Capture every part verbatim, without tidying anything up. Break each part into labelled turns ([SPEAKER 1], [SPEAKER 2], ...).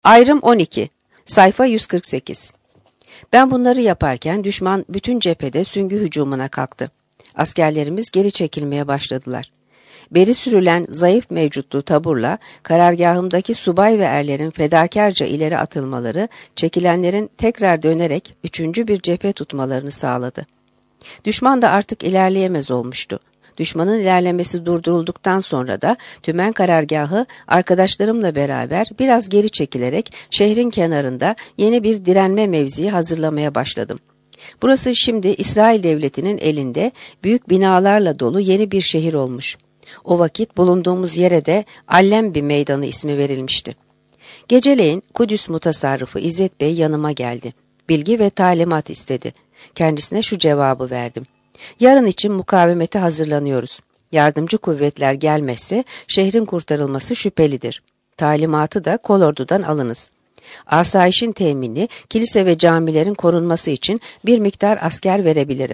[SPEAKER 1] Ayrım on iki. Sayfa yüz kırk sekiz. Ben bunları yaparken düşman bütün cephede süngü hücumuna kalktı. Askerlerimiz geri çekilmeye başladılar. Beri sürülen zayıf mevcutlu taburla karargahımdaki subay ve erlerin fedakarca ileri atılmaları, çekilenlerin tekrar dönerek üçüncü bir cephe tutmalarını sağladı. Düşman da artık ilerleyemez olmuştu. Düşmanın ilerlemesi durdurulduktan sonra da tümen karargahı arkadaşlarımla beraber biraz geri çekilerek şehrin kenarında yeni bir direnme mevzii hazırlamaya başladım. Burası şimdi İsrail Devleti'nin elinde büyük binalarla dolu yeni bir şehir olmuş. O vakit bulunduğumuz yere de Allembi Meydanı ismi verilmişti. Geceleyin Kudüs Mutasarrıfı İzzet Bey yanıma geldi. Bilgi ve talimat istedi. Kendisine şu cevabı verdim. Yarın için mukavemete hazırlanıyoruz. Yardımcı kuvvetler gelmezse şehrin kurtarılması şüphelidir. Talimatı da kolordudan alınız. Asayişin temini, kilise ve camilerin korunması için bir miktar asker verebilirim.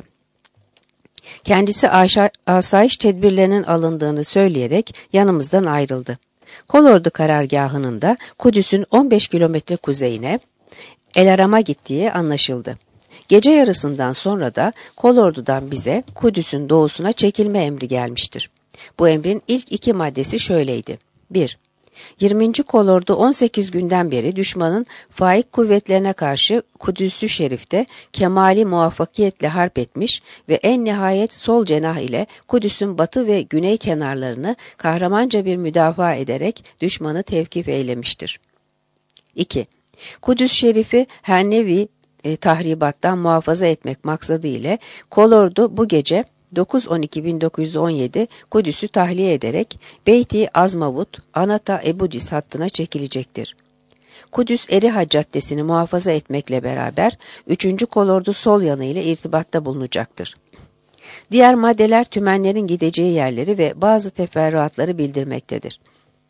[SPEAKER 1] Kendisi asayiş tedbirlerinin alındığını söyleyerek yanımızdan ayrıldı. Kolordu karargahının da Kudüs'ün on beş kilometre kuzeyine El Aram'a gittiği anlaşıldı. Gece yarısından sonra da kolordudan bize Kudüs'ün doğusuna çekilme emri gelmiştir. Bu emrin ilk iki maddesi şöyleydi. bir. yirminci kolordu on sekiz günden beri düşmanın faik kuvvetlerine karşı Kudüs-ü Şerif'te kemali muvaffakiyetle harp etmiş ve en nihayet sol cenah ile Kudüs'ün batı ve güney kenarlarını kahramanca bir müdafaa ederek düşmanı tevkif eylemiştir. iki. Kudüs Şerif'i her nevi e, tahribattan muhafaza etmek maksadı ile kolordu bu gece dokuz on iki bin dokuz yüz on yedi Kudüs'ü tahliye ederek Beyti Azmavut, Anata Ebudis hattına çekilecektir. Kudüs Eriha Caddesi'ni muhafaza etmekle beraber üçüncü kolordu sol yanı ile irtibatta bulunacaktır. Diğer maddeler tümenlerin gideceği yerleri ve bazı teferruatları bildirmektedir.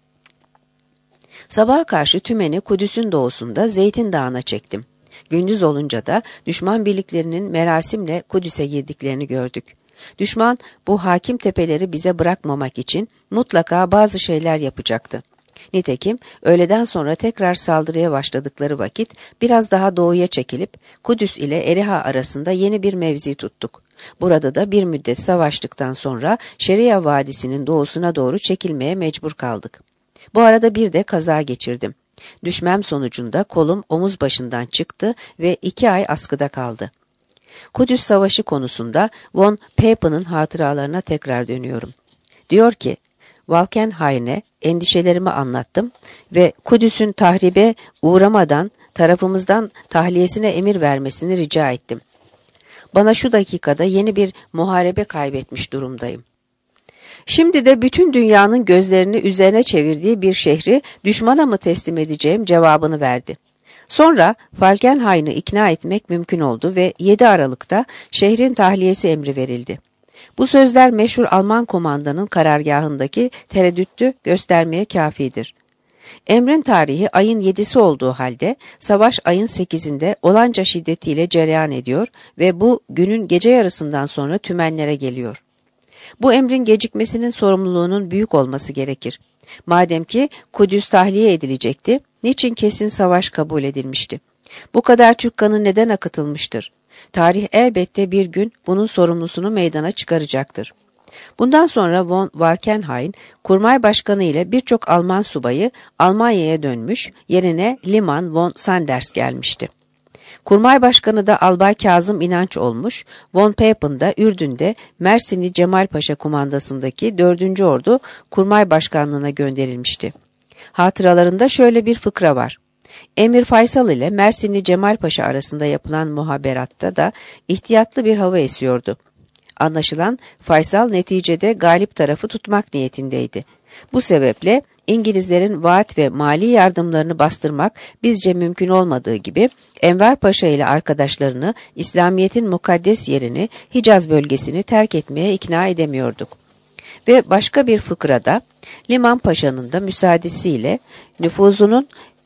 [SPEAKER 1] Sabaha karşı tümeni Kudüs'ün doğusunda Zeytin Dağı'na çektim. Gündüz olunca da düşman birliklerinin merasimle Kudüs'e girdiklerini gördük. Düşman bu hakim tepeleri bize bırakmamak için mutlaka bazı şeyler yapacaktı. Nitekim öğleden sonra tekrar saldırıya başladıkları vakit biraz daha doğuya çekilip Kudüs ile Eriha arasında yeni bir mevzi tuttuk. Burada da bir müddet savaştıktan sonra Şeria Vadisi'nin doğusuna doğru çekilmeye mecbur kaldık. Bu arada bir de kaza geçirdim. Düşmem sonucunda kolum omuz başından çıktı ve iki ay askıda kaldı. Kudüs Savaşı konusunda von Pepin'in hatıralarına tekrar dönüyorum. Diyor ki, Walkenhayn'e endişelerimi anlattım ve Kudüs'ün tahribe uğramadan tarafımızdan tahliyesine emir vermesini rica ettim. Bana şu dakikada yeni bir muharebe kaybetmiş durumdayım. Şimdi de bütün dünyanın gözlerini üzerine çevirdiği bir şehri düşmana mı teslim edeceğim cevabını verdi. Sonra Falkenhayn'ı ikna etmek mümkün oldu ve yedi Aralık'ta şehrin tahliyesi emri verildi. Bu sözler meşhur Alman komandanın karargahındaki tereddütü göstermeye kafidir. Emrin tarihi ayın yedisi olduğu halde savaş ayın sekizinde olanca şiddetiyle cereyan ediyor ve bu günün gece yarısından sonra tümenlere geliyor. Bu emrin gecikmesinin sorumluluğunun büyük olması gerekir. Madem ki Kudüs tahliye edilecekti, niçin kesin savaş kabul edilmişti? Bu kadar Türk kanı neden akıtılmıştır? Tarih elbette bir gün bunun sorumlusunu meydana çıkaracaktır. Bundan sonra von Falkenhayn, kurmay başkanı ile birçok Alman subayı Almanya'ya dönmüş, yerine Liman von Sanders gelmişti. Kurmay başkanı da Albay Kazım İnanç olmuş, von Pepin de Ürdün'de Mersinli Cemal Paşa kumandasındaki dördüncü Ordu Kurmay Başkanlığı'na gönderilmişti. Hatıralarında şöyle bir fıkra var. Emir Faysal ile Mersinli Cemal Paşa arasında yapılan muhaberatta da ihtiyatlı bir hava esiyordu. Anlaşılan Faysal neticede galip tarafı tutmak niyetindeydi. Bu sebeple İngilizlerin vaat ve mali yardımlarını bastırmak bizce mümkün olmadığı gibi Enver Paşa ile arkadaşlarını İslamiyet'in mukaddes yerini Hicaz bölgesini terk etmeye ikna edemiyorduk. Ve başka bir fıkrada Liman Paşa'nın da müsaadesiyle nüfuzunun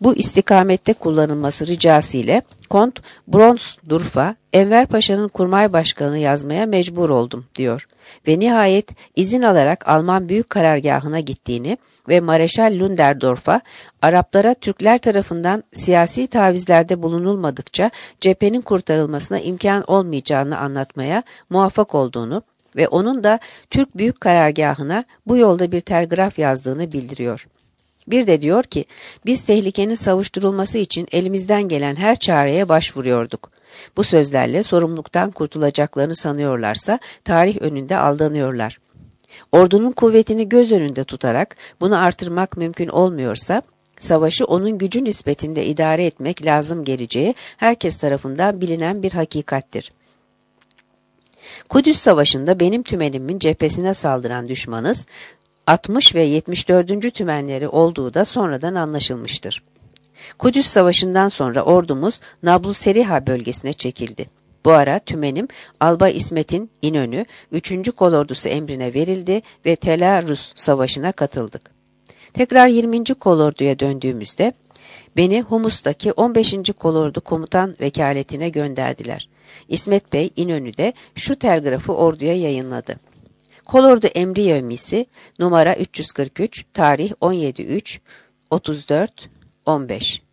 [SPEAKER 1] Bu istikamette kullanılması ricası ile Kont Bronsdorf'a Enver Paşa'nın kurmay başkanı yazmaya mecbur oldum diyor ve nihayet izin alarak Alman büyük karargahına gittiğini ve Mareşal Ludendorff'a Araplara Türkler tarafından siyasi tavizlerde bulunulmadıkça cephenin kurtarılmasına imkan olmayacağını anlatmaya muvaffak olduğunu ve onun da Türk büyük karargahına bu yolda bir telgraf yazdığını bildiriyor. Bir de diyor ki, biz tehlikenin savuşturulması için elimizden gelen her çareye başvuruyorduk. Bu sözlerle sorumluluktan kurtulacaklarını sanıyorlarsa tarih önünde aldanıyorlar. Ordunun kuvvetini göz önünde tutarak bunu artırmak mümkün olmuyorsa, savaşı onun gücü nispetinde idare etmek lazım geleceği herkes tarafından bilinen bir hakikattir. Kudüs Savaşı'nda benim tümenimin cephesine saldıran düşmanız, altmış ve yetmiş dördüncü tümenleri olduğu da sonradan anlaşılmıştır. Kudüs Savaşı'ndan sonra ordumuz Nabluseriha bölgesine çekildi. Bu ara tümenim Albay İsmet'in İnönü üçüncü Kolordusu emrine verildi ve Telarus Savaşı'na katıldık. Tekrar yirminci Kolordu'ya döndüğümüzde beni Humus'taki on beşinci Kolordu komutan vekaletine gönderdiler. İsmet Bey İnönü'de şu telgrafı orduya yayınladı. Kolordu Emri Yevmisi numara üç yüz kırk üç, tarih on yedi üç otuz dört on beş.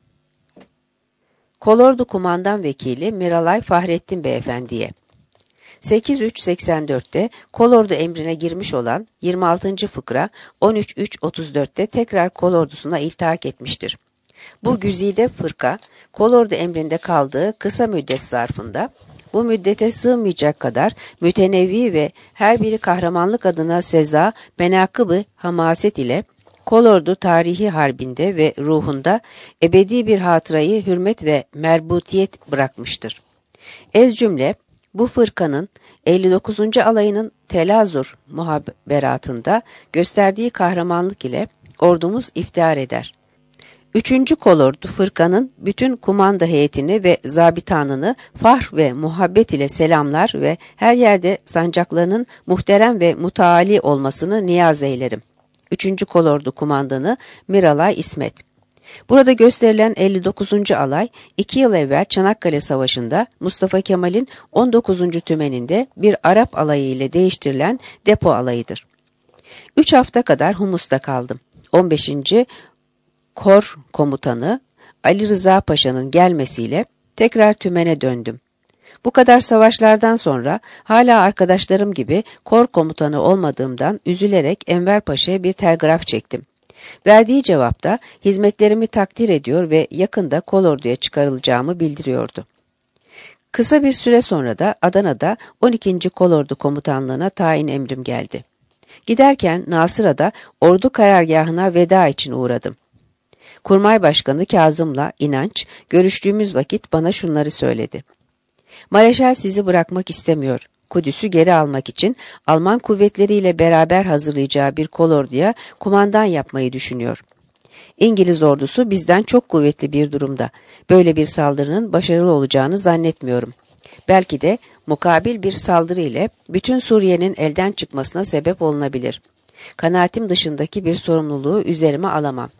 [SPEAKER 1] Kolordu Kumandan Vekili Miralay Fahrettin Beyefendi'ye. sekiz üç seksen dörtte Kolordu emrine girmiş olan yirmi altıncı fıkra on üç üç otuz dörtte tekrar Kolordusuna iltihak etmiştir. Bu güzide fırka Kolordu emrinde kaldığı kısa müddet zarfında bu müddete sığmayacak kadar mütenevvi ve her biri kahramanlık adına seza, menakıb-ı hamaset ile Kolordu tarihi harbinde ve ruhunda ebedi bir hatırayı hürmet ve merbutiyet bırakmıştır. Ez cümle bu fırkanın elli dokuzuncu alayının Telazur muhaberatında gösterdiği kahramanlık ile ordumuz iftihar eder. Üçüncü Kolordu fırkanın bütün kumanda heyetini ve zabitanını fahr ve muhabbet ile selamlar ve her yerde sancaklarının muhterem ve mutaali olmasını niyaz eylerim. Üçüncü Kolordu kumandanı Miralay İsmet. Burada gösterilen elli dokuzuncu alay, iki yıl evvel Çanakkale Savaşı'nda Mustafa Kemal'in on dokuzuncu tümeninde bir Arap alayı ile değiştirilen depo alayıdır. Üç hafta kadar Humus'ta kaldım. on beşinci Kor komutanı Ali Rıza Paşa'nın gelmesiyle tekrar tümene döndüm. Bu kadar savaşlardan sonra hala arkadaşlarım gibi kor komutanı olmadığımdan üzülerek Enver Paşa'ya bir telgraf çektim. Verdiği cevapta hizmetlerimi takdir ediyor ve yakında kolorduya çıkarılacağımı bildiriyordu. Kısa bir süre sonra da Adana'da on ikinci Kolordu komutanlığına tayin emrim geldi. Giderken Nasıra'da ordu karargahına veda için uğradım. Kurmay Başkanı Kazım'la İnanç görüştüğümüz vakit bana şunları söyledi. Mareşal sizi bırakmak istemiyor. Kudüs'ü geri almak için Alman kuvvetleriyle beraber hazırlayacağı bir kolorduya kumandan yapmayı düşünüyor. İngiliz ordusu bizden çok kuvvetli bir durumda. Böyle bir saldırının başarılı olacağını zannetmiyorum. Belki de mukabil bir saldırı ile bütün Suriye'nin elden çıkmasına sebep olunabilir. Kanaatim dışındaki bir sorumluluğu üzerime alamam.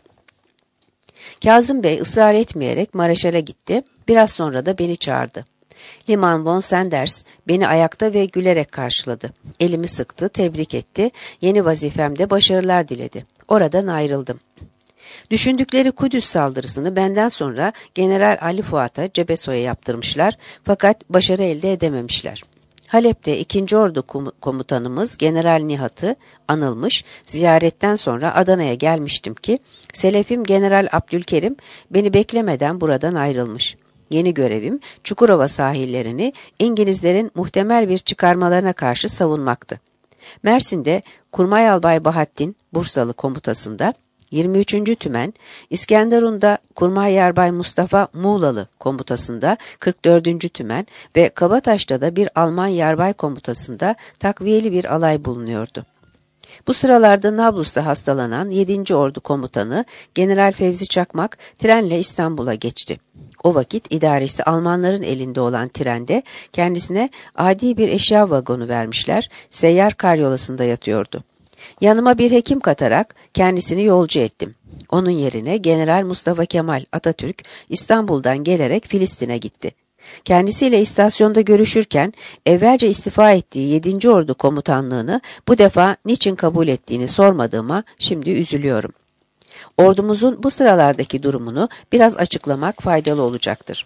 [SPEAKER 1] Kazım Bey ısrar etmeyerek Mareşal'e gitti, biraz sonra da beni çağırdı. Liman von Sanders beni ayakta ve gülerek karşıladı. Elimi sıktı, tebrik etti, yeni vazifemde başarılar diledi. Oradan ayrıldım. Düşündükleri Kudüs saldırısını benden sonra General Ali Fuat'a Cebesoy'a yaptırmışlar fakat başarı elde edememişler. Halep'te ikinci Ordu komutanımız General Nihat'ı anılmış, ziyaretten sonra Adana'ya gelmiştim ki Selefim General Abdülkerim beni beklemeden buradan ayrılmış. Yeni görevim Çukurova sahillerini İngilizlerin muhtemel bir çıkarmalarına karşı savunmaktı. Mersin'de Kurmay Albay Bahattin Bursalı komutasında yirmi üçüncü Tümen, İskenderun'da Kurmay Yarbay Mustafa Muğlalı komutasında kırk dördüncü Tümen ve Kabataş'ta da bir Alman yarbay komutasında takviyeli bir alay bulunuyordu. Bu sıralarda Nablus'ta hastalanan yedinci Ordu komutanı General Fevzi Çakmak trenle İstanbul'a geçti. O vakit idaresi Almanların elinde olan trende kendisine adi bir eşya vagonu vermişler, seyyar karyolasında yatıyordu. Yanıma bir hekim katarak kendisini yolcu ettim. Onun yerine General Mustafa Kemal Atatürk İstanbul'dan gelerek Filistin'e gitti. Kendisiyle istasyonda görüşürken evvelce istifa ettiği yedinci Ordu komutanlığını bu defa niçin kabul ettiğini sormadığıma şimdi üzülüyorum. Ordumuzun bu sıralardaki durumunu biraz açıklamak faydalı olacaktır.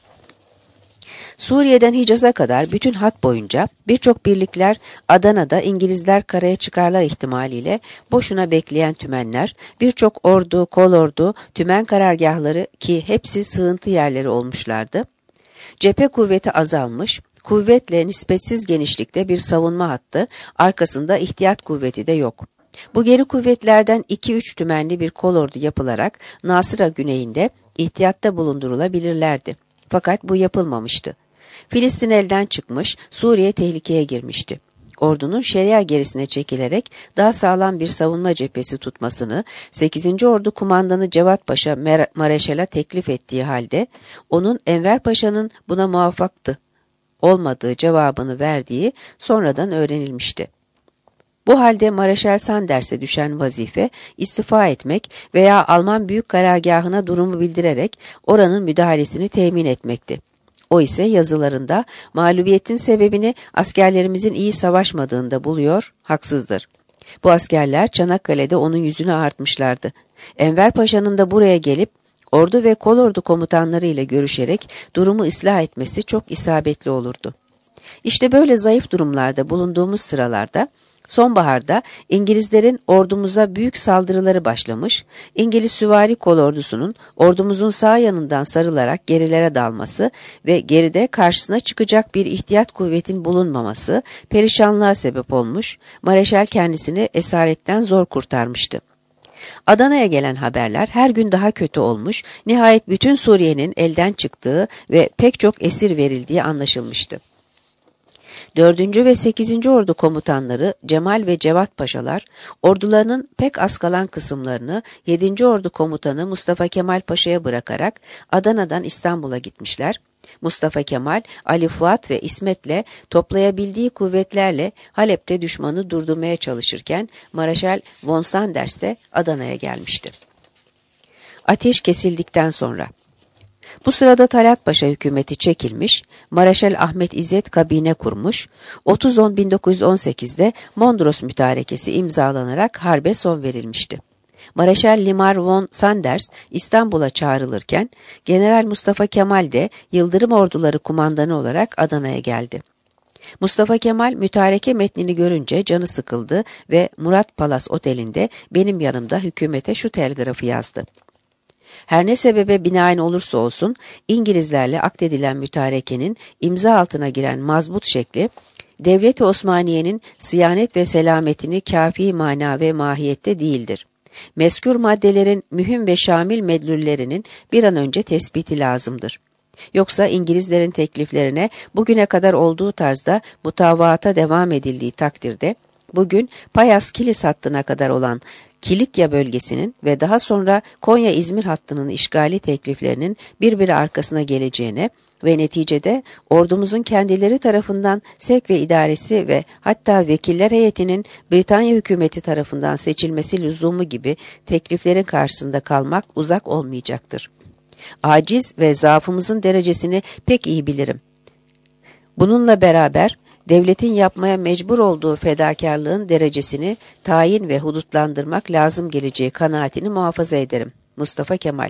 [SPEAKER 1] Suriye'den Hicaz'a kadar bütün hat boyunca birçok birlikler Adana'da İngilizler karaya çıkarlar ihtimaliyle boşuna bekleyen tümenler, birçok ordu, kolordu, tümen karargahları ki hepsi sığıntı yerleri olmuşlardı. Cephe kuvveti azalmış, kuvvetle nispetsiz genişlikte bir savunma hattı, arkasında ihtiyat kuvveti de yok. Bu geri kuvvetlerden iki üç tümenli bir kolordu yapılarak Nasıra güneyinde ihtiyatta bulundurulabilirlerdi. Fakat bu yapılmamıştı. Filistin elden çıkmış, Suriye tehlikeye girmişti. Ordunun şeria gerisine çekilerek daha sağlam bir savunma cephesi tutmasını sekizinci Ordu Kumandanı Cevat Paşa Mareşal'a teklif ettiği halde onun Enver Paşa'nın buna muvaffaktı olmadığı cevabını verdiği sonradan öğrenilmişti. Bu halde Mareşal Sanders'e düşen vazife istifa etmek veya Alman Büyük Karargahı'na durumu bildirerek oranın müdahalesini temin etmekti. O ise yazılarında mağlubiyetin sebebini askerlerimizin iyi savaşmadığında buluyor, haksızdır. Bu askerler Çanakkale'de onun yüzünü ağartmışlardı. Enver Paşa'nın da buraya gelip ordu ve kolordu komutanları ile görüşerek durumu ıslah etmesi çok isabetli olurdu. İşte böyle zayıf durumlarda bulunduğumuz sıralarda sonbaharda İngilizlerin ordumuza büyük saldırıları başlamış, İngiliz süvari kolordusunun ordumuzun sağ yanından sarılarak gerilere dalması ve geride karşısına çıkacak bir ihtiyat kuvvetin bulunmaması perişanlığa sebep olmuş, Mareşal kendisini esaretten zor kurtarmıştı. Adana'ya gelen haberler her gün daha kötü olmuş, nihayet bütün Suriye'nin elden çıktığı ve pek çok esir verildiği anlaşılmıştı. dördüncü ve sekizinci Ordu komutanları Cemal ve Cevat Paşalar, ordularının pek az kalan kısımlarını yedinci Ordu komutanı Mustafa Kemal Paşa'ya bırakarak Adana'dan İstanbul'a gitmişler. Mustafa Kemal, Ali Fuat ve İsmet'le toplayabildiği kuvvetlerle Halep'te düşmanı durdurmaya çalışırken Mareşal von Sanders de Adana'ya gelmişti. Ateş kesildikten sonra bu sırada Talat Paşa hükümeti çekilmiş, Mareşal Ahmet İzzet kabine kurmuş, otuz on bin dokuz yüz on sekizde Mondros Mütarekesi imzalanarak harbe son verilmişti. Mareşal Limar von Sanders İstanbul'a çağrılırken, General Mustafa Kemal de Yıldırım Orduları kumandanı olarak Adana'ya geldi. Mustafa Kemal mütareke metnini görünce canı sıkıldı ve Murat Palas Oteli'nde benim yanımda hükümete şu telgrafı yazdı. Her ne sebebe binaen olursa olsun İngilizlerle akdedilen mütarekenin imza altına giren mazbut şekli, Devlet-i Osmaniye'nin sıyanet ve selametini kâfi mana ve mahiyette değildir. Mezkür maddelerin mühim ve şamil medlullerinin bir an önce tespiti lazımdır. Yoksa İngilizlerin tekliflerine bugüne kadar olduğu tarzda mutavaata devam edildiği takdirde, bugün Payas-Kilis hattına kadar olan Kilikya bölgesinin ve daha sonra Konya-İzmir hattının işgali tekliflerinin birbiri arkasına geleceğine ve neticede ordumuzun kendileri tarafından sevk ve idaresi ve hatta vekiller heyetinin Britanya hükümeti tarafından seçilmesi lüzumu gibi tekliflerin karşısında kalmak uzak olmayacaktır. Aciz ve zaafımızın derecesini pek iyi bilirim. Bununla beraber devletin yapmaya mecbur olduğu fedakarlığın derecesini tayin ve hudutlandırmak lazım geleceği kanaatini muhafaza ederim. Mustafa Kemal.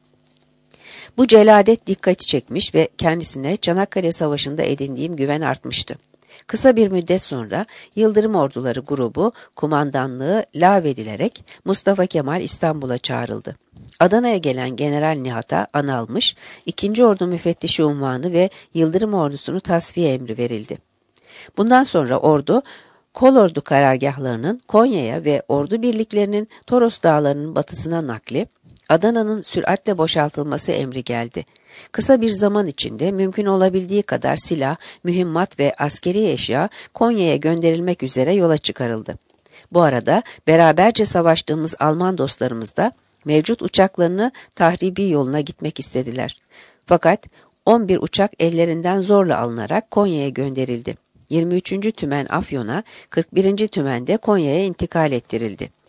[SPEAKER 1] Bu celadet dikkati çekmiş ve kendisine Çanakkale Savaşı'nda edindiğim güven artmıştı. Kısa bir müddet sonra Yıldırım Orduları grubu kumandanlığı lağvedilerek Mustafa Kemal İstanbul'a çağrıldı. Adana'ya gelen General Nihat'a analmış, ikinci Ordu müfettişi unvanı ve Yıldırım Ordusu'nu tasfiye emri verildi. Bundan sonra ordu, kolordu karargahlarının Konya'ya ve ordu birliklerinin Toros Dağları'nın batısına nakli, Adana'nın süratle boşaltılması emri geldi. Kısa bir zaman içinde mümkün olabildiği kadar silah, mühimmat ve askeri eşya Konya'ya gönderilmek üzere yola çıkarıldı. Bu arada beraberce savaştığımız Alman dostlarımız da mevcut uçaklarını tahribi yoluna gitmek istediler. Fakat on bir uçak ellerinden zorla alınarak Konya'ya gönderildi. yirmi üçüncü Tümen Afyon'a, kırk birinci Tümen'de Konya'ya intikal ettirildi.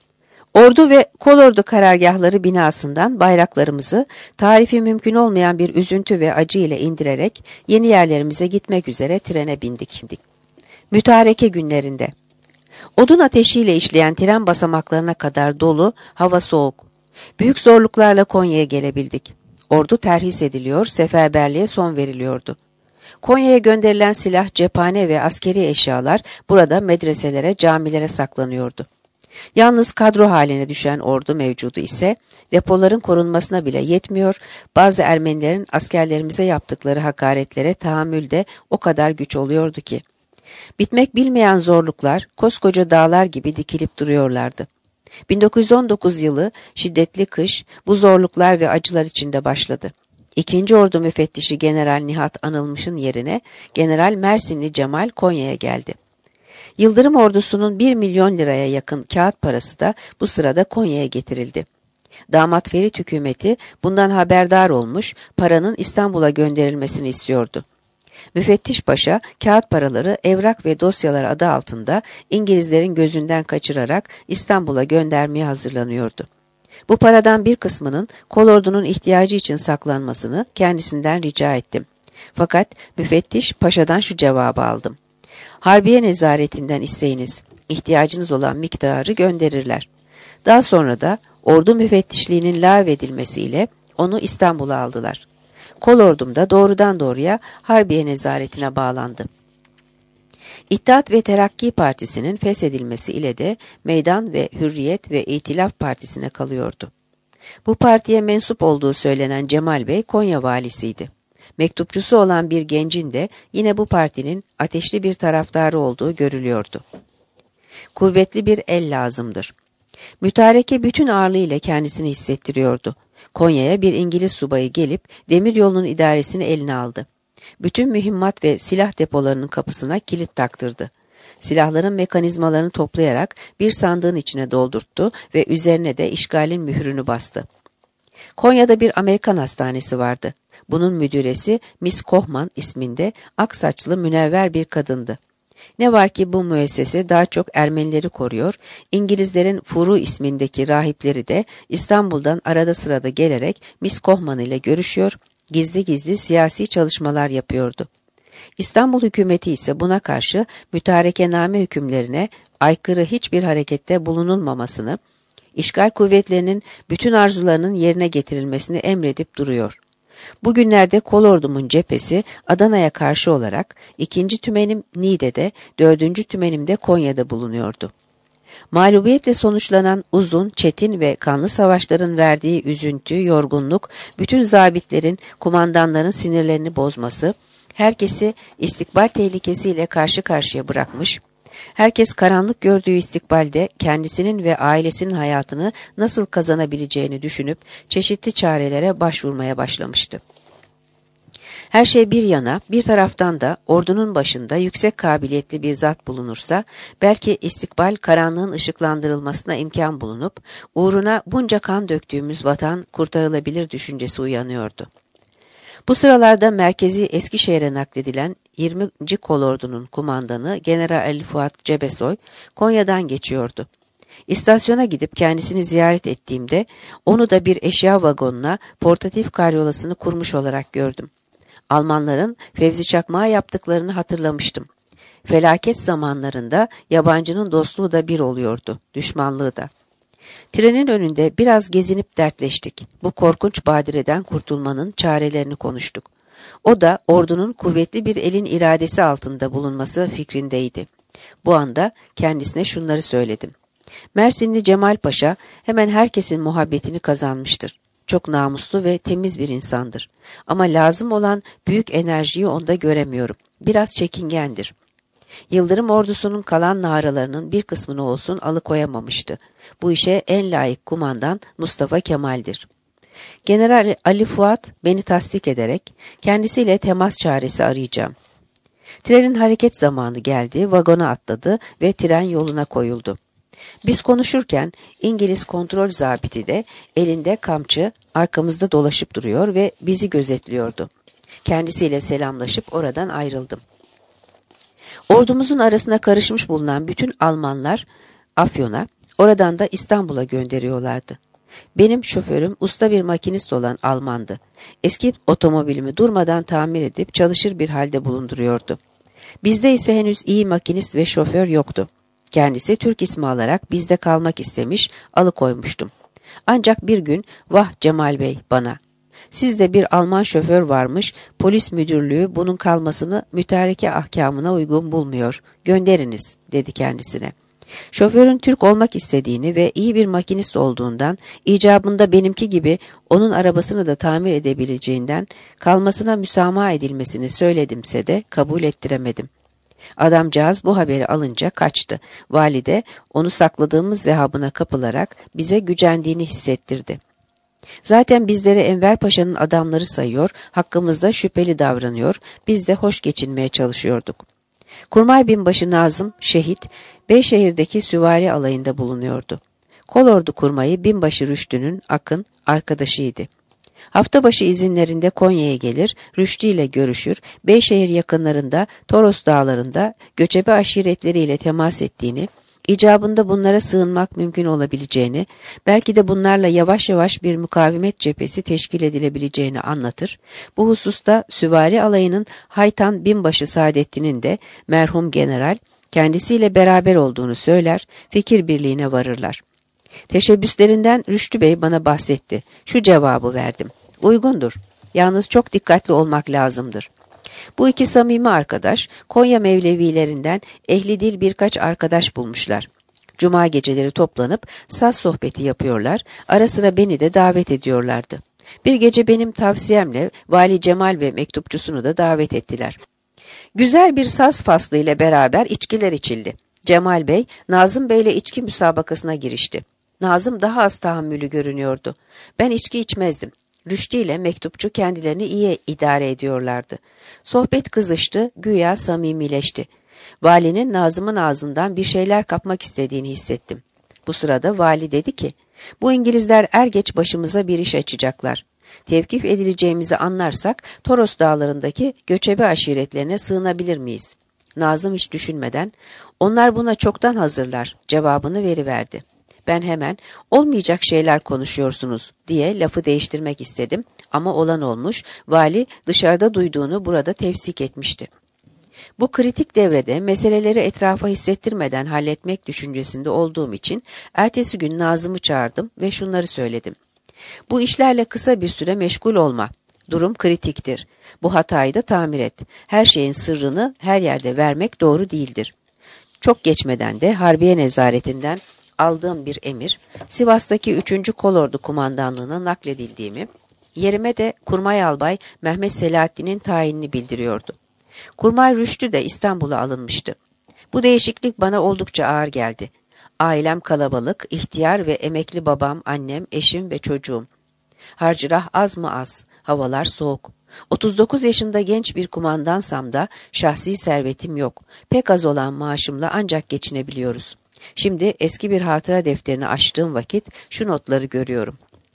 [SPEAKER 1] Ordu ve kolordu karargahları binasından bayraklarımızı tarifi mümkün olmayan bir üzüntü ve acı ile indirerek yeni yerlerimize gitmek üzere trene bindik. Mütareke günlerinde. Odun ateşiyle işleyen tren basamaklarına kadar dolu, hava soğuk. Büyük zorluklarla Konya'ya gelebildik. Ordu terhis ediliyor, seferberliğe son veriliyordu. Konya'ya gönderilen silah, cephane ve askeri eşyalar burada medreselere, camilere saklanıyordu. Yalnız kadro haline düşen ordu mevcudu ise depoların korunmasına bile yetmiyor, bazı Ermenilerin askerlerimize yaptıkları hakaretlere tahammülde o kadar güç oluyordu ki. Bitmek bilmeyen zorluklar koskoca dağlar gibi dikilip duruyorlardı. bin dokuz yüz on dokuz yılı şiddetli kış bu zorluklar ve acılar içinde başladı. İkinci Ordu Müfettişi General Nihat Anılmış'ın yerine General Mersinli Cemal Konya'ya geldi. Yıldırım ordusunun bir milyon liraya yakın kağıt parası da bu sırada Konya'ya getirildi. Damat Ferit hükümeti bundan haberdar olmuş, paranın İstanbul'a gönderilmesini istiyordu. Müfettiş Paşa kağıt paraları evrak ve dosyalar adı altında İngilizlerin gözünden kaçırarak İstanbul'a göndermeye hazırlanıyordu. Bu paradan bir kısmının kolordunun ihtiyacı için saklanmasını kendisinden rica ettim. Fakat müfettiş Paşa'dan şu cevabı aldım. Harbiye nezaretinden isteyiniz, ihtiyacınız olan miktarı gönderirler. Daha sonra da ordu müfettişliğinin lağvedilmesiyle onu İstanbul'a aldılar. Kolordum da doğrudan doğruya Harbiye nezaretine bağlandı. İttihat ve Terakki Partisi'nin feshedilmesi ile de Meydan ve Hürriyet ve İtilaf Partisi'ne kalıyordu. Bu partiye mensup olduğu söylenen Cemal Bey Konya valisiydi. Mektupçusu olan bir gencin de yine bu partinin ateşli bir taraftarı olduğu görülüyordu. Kuvvetli bir el lazımdır. Mütareke bütün ağırlığıyla kendisini hissettiriyordu. Konya'ya bir İngiliz subayı gelip demiryolunun idaresini eline aldı. Bütün mühimmat ve silah depolarının kapısına kilit taktırdı. Silahların mekanizmalarını toplayarak bir sandığın içine doldurttu ve üzerine de işgalin mührünü bastı. Konya'da bir Amerikan hastanesi vardı. Bunun müdüresi Miss Kohman isminde ak saçlı münevver bir kadındı. Ne var ki bu müessese daha çok Ermenileri koruyor, İngilizlerin Furu ismindeki rahipleri de İstanbul'dan arada sırada gelerek Miss Kohman ile görüşüyor, gizli gizli siyasi çalışmalar yapıyordu. İstanbul hükümeti ise buna karşı mütarekename hükümlerine aykırı hiçbir harekette bulunulmamasını, işgal kuvvetlerinin bütün arzularının yerine getirilmesini emredip duruyor. Bugünlerde kolordumun cephesi Adana'ya karşı olarak ikinci tümenim Niğde'de, dördüncü tümenim de Konya'da bulunuyordu. Mağlubiyetle sonuçlanan uzun, çetin ve kanlı savaşların verdiği üzüntü, yorgunluk, bütün zabitlerin, kumandanların sinirlerini bozması, herkesi istikbal tehlikesiyle karşı karşıya bırakmış, herkes karanlık gördüğü istikbalde kendisinin ve ailesinin hayatını nasıl kazanabileceğini düşünüp çeşitli çarelere başvurmaya başlamıştı. Her şey bir yana, bir taraftan da ordunun başında yüksek kabiliyetli bir zat bulunursa, belki istikbal karanlığın ışıklandırılmasına imkan bulunup, uğruna bunca kan döktüğümüz vatan kurtarılabilir düşüncesi uyanıyordu. Bu sıralarda merkezi Eskişehir'e nakledilen yirminci Kolordu'nun kumandanı General Ali Fuat Cebesoy, Konya'dan geçiyordu. İstasyona gidip kendisini ziyaret ettiğimde, onu da bir eşya vagonuna portatif karyolasını kurmuş olarak gördüm. Almanların Fevzi Çakmak'a yaptıklarını hatırlamıştım. Felaket zamanlarında yabancının dostluğu da bir oluyordu, düşmanlığı da. Trenin önünde biraz gezinip dertleştik. Bu korkunç badireden kurtulmanın çarelerini konuştuk. O da ordunun kuvvetli bir elin iradesi altında bulunması fikrindeydi. Bu anda kendisine şunları söyledim. Mersinli Cemal Paşa hemen herkesin muhabbetini kazanmıştır. Çok namuslu ve temiz bir insandır. Ama lazım olan büyük enerjiyi onda göremiyorum. Biraz çekingendir. Yıldırım ordusunun kalan naralarının bir kısmını olsun alıkoyamamıştı. Bu işe en layık kumandan Mustafa Kemal'dir. General Ali Fuat beni tasdik ederek kendisiyle temas çaresi arayacağım. Trenin hareket zamanı geldi, vagona atladı ve tren yoluna koyuldu. Biz konuşurken İngiliz kontrol zabiti de elinde kamçı arkamızda dolaşıp duruyor ve bizi gözetliyordu. Kendisiyle selamlaşıp oradan ayrıldım. Ordumuzun arasına karışmış bulunan bütün Almanlar Afyon'a, Oradan da İstanbul'a gönderiyorlardı. Benim şoförüm usta bir makinist olan Almandı. Eski otomobilimi durmadan tamir edip çalışır bir halde bulunduruyordu. Bizde ise henüz iyi makinist ve şoför yoktu. Kendisi Türk ismi alarak bizde kalmak istemiş, alıkoymuştum. Ancak bir gün, "Vah Cemal Bey," bana, "sizde bir Alman şoför varmış, polis müdürlüğü bunun kalmasını mütareke ahkamına uygun bulmuyor, gönderiniz," dedi kendisine. Şoförün Türk olmak istediğini ve iyi bir makinist olduğundan, icabında benimki gibi onun arabasını da tamir edebileceğinden kalmasına müsamaha edilmesini söyledimse de kabul ettiremedim. Adamcağız bu haberi alınca kaçtı. Valide onu sakladığımız zehabına kapılarak bize gücendiğini hissettirdi. Zaten bizleri Enver Paşa'nın adamları sayıyor, hakkımızda şüpheli davranıyor, biz de hoş geçinmeye çalışıyorduk. Kurmay Binbaşı Nazım, şehit, Beyşehir'deki süvari alayında bulunuyordu. Kolordu kurmayı Binbaşı Rüştü'nün Akın arkadaşıydı. Hafta başı izinlerinde Konya'ya gelir, Rüştü ile görüşür, Beyşehir yakınlarında, Toros dağlarında göçebe aşiretleriyle temas ettiğini, icabında bunlara sığınmak mümkün olabileceğini, belki de bunlarla yavaş yavaş bir mukavemet cephesi teşkil edilebileceğini anlatır. Bu hususta süvari alayının Haytan Binbaşı Saadettin'in de merhum general kendisiyle beraber olduğunu söyler, fikir birliğine varırlar. Teşebbüslerinden Rüştü Bey bana bahsetti. Şu cevabı verdim: uygundur. Yalnız çok dikkatli olmak lazımdır. Bu iki samimi arkadaş Konya Mevlevilerinden ehli dil birkaç arkadaş bulmuşlar. Cuma geceleri toplanıp saz sohbeti yapıyorlar, ara sıra beni de davet ediyorlardı. Bir gece benim tavsiyemle Vali Cemal ve mektupçusunu da davet ettiler. Güzel bir saz faslı ile beraber içkiler içildi. Cemal Bey, Nazım Bey ile içki müsabakasına girişti. Nazım daha az tahammülü görünüyordu. Ben içki içmezdim. Rüştü ile mektupçu kendilerini iyi idare ediyorlardı. Sohbet kızıştı, güya samimileşti. Valinin Nazım'ın ağzından bir şeyler kapmak istediğini hissettim. Bu sırada vali dedi ki, "Bu İngilizler er geç başımıza bir iş açacaklar. Tevkif edileceğimizi anlarsak Toros dağlarındaki göçebe aşiretlerine sığınabilir miyiz?" Nazım hiç düşünmeden, "Onlar buna çoktan hazırlar," cevabını veriverdi. Ben hemen "Olmayacak şeyler konuşuyorsunuz," diye lafı değiştirmek istedim ama olan olmuş, vali dışarıda duyduğunu burada tevsik etmişti. Bu kritik devrede meseleleri etrafa hissettirmeden halletmek düşüncesinde olduğum için ertesi gün Nazım'ı çağırdım ve şunları söyledim. "Bu işlerle kısa bir süre meşgul olma. Durum kritiktir. Bu hatayı da tamir et. Her şeyin sırrını her yerde vermek doğru değildir." Çok geçmeden de Harbiye Nezaretinden aldığım bir emir, Sivas'taki üçüncü Kolordu Kumandanlığı'na nakledildiğimi, yerime de Kurmay Albay Mehmet Selahattin'in tayinini bildiriyordu. Kurmay Rüştü de İstanbul'a alınmıştı. Bu değişiklik bana oldukça ağır geldi. Ailem kalabalık, ihtiyar ve emekli babam, annem, eşim ve çocuğum. Harcırah az mı az, havalar soğuk. otuz dokuz yaşında genç bir kumandansam da şahsi servetim yok. Pek az olan maaşımla ancak geçinebiliyoruz. Şimdi eski bir hatıra defterini açtığım vakit şu notları görüyorum.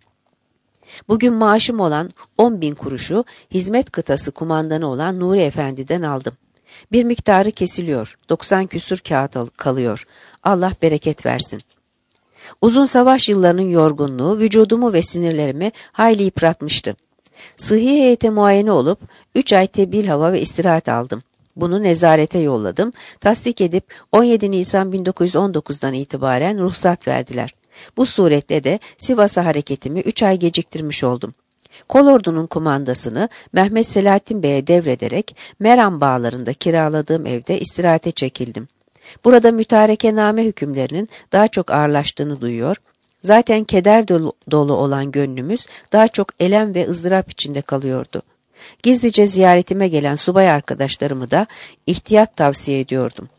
[SPEAKER 1] Bugün maaşım olan on bin kuruşu hizmet kıtası kumandanı olan Nuri Efendi'den aldım. Bir miktarı kesiliyor, doksan küsur kağıt kalıyor. Allah bereket versin. Uzun savaş yıllarının yorgunluğu vücudumu ve sinirlerimi hayli yıpratmıştı. Sıhhi heyete muayene olup üç ay tebil hava ve istirahat aldım. Bunu nezarete yolladım. Tasdik edip on yedi Nisan bin dokuz yüz on dokuz'dan itibaren ruhsat verdiler. Bu suretle de Sivas'a hareketimi üç ay geciktirmiş oldum. Kolordu'nun kumandasını Mehmet Selahattin Bey'e devrederek Meram Bağları'nda kiraladığım evde istirahate çekildim. Burada mütarekename hükümlerinin daha çok ağırlaştığını duyuyor, zaten keder dolu, dolu olan gönlümüz daha çok elem ve ızdırap içinde kalıyordu. Gizlice ziyaretime gelen subay arkadaşlarımı da ihtiyat tavsiye ediyordum.